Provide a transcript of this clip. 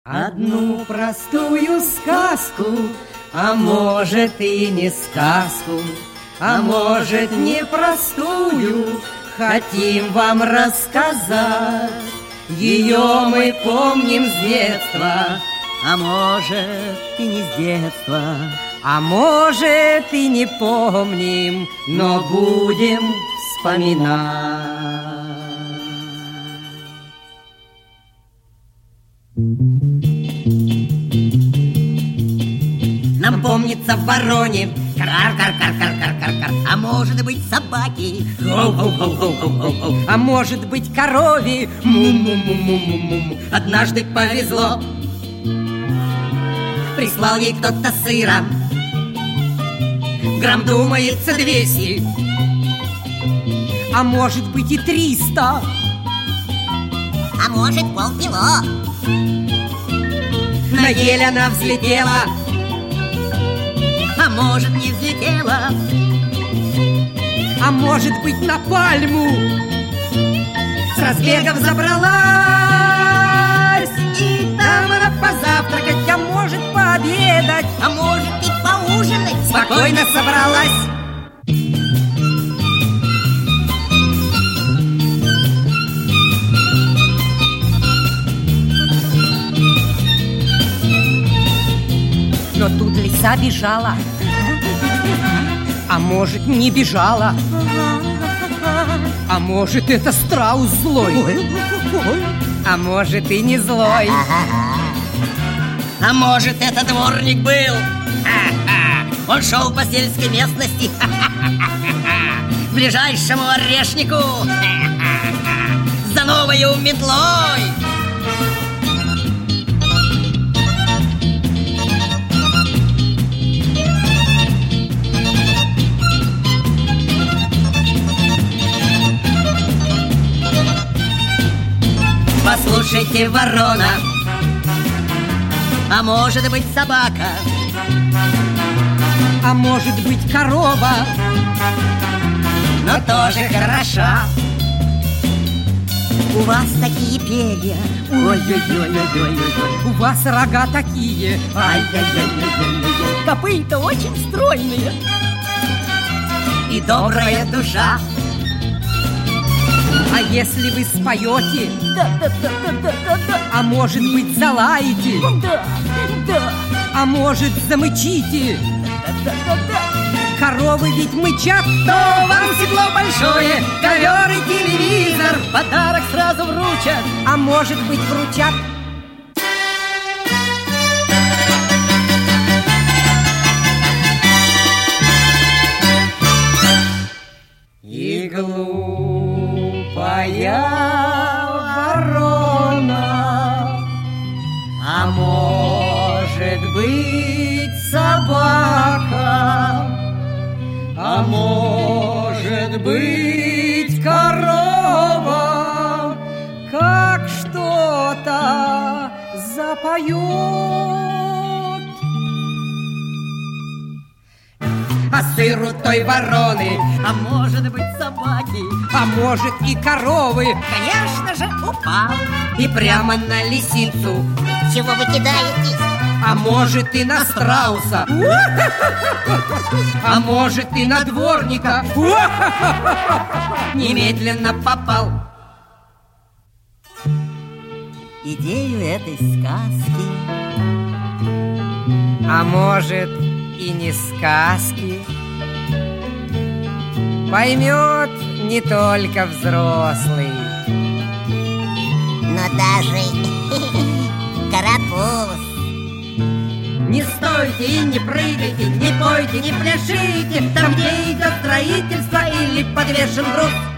Одну простую сказку, а может и не сказку, а может непростую, хотим вам рассказать. Ее мы помним с детства, а может и не с детства, а может и не помним, но будем вспоминать. Нам помнится в вороне кар-кар-кар-кар-кар-кар-кар, а может быть собаки, гоу-гоу-гоу-гоу-гоу-гоу, а может быть корове, му-му-му-му-му-му. Однажды повезло, прислал ей кто-то сыра, грамм, думается, 200, а может быть и 300, а может полкило. На ель она взлетела, а может не взлетела, а может быть на пальму с разбегов забралась, и там она позавтракать, а может пообедать, а может и поужинать спокойно собралась. Но тут лиса бежала, а может не бежала, а может это страус злой, а может и не злой, а может это дворник был. Он шел по сельской местности к ближайшему орешнику за новою метлой. Послушайте, ворона, а может быть собака, а может быть корова, но тоже хороша. У вас такие перья, ой-ой-ой-ой-ой-ой, у вас рога такие, ай-яй-яй-яй-яй-яй, копыта очень стройные и добрая душа. А если вы споете, Да-да-да-да-да-да, а может быть залаете, да-да, а может замычите, да-да-да-да, коровы ведь мычат, то вам седло большое, ковер и телевизор, подарок сразу вручат, а может быть вручат. И глупая ворона, а может быть собака, а может быть корова, как что-то запоет. А сыру той вороны, а может быть собаки, а может и коровы, конечно же, упал. и прямо на лисицу, Чего вы кидаетесь? а может и на страуса, а может и на дворника, немедленно попал. Идею этой сказки, А может и не сказки, поймет не только взрослый, но даже карапуз. Не стойте и не прыгайте, не пойте, не пляшите там, где идет строительство или подвешен груз.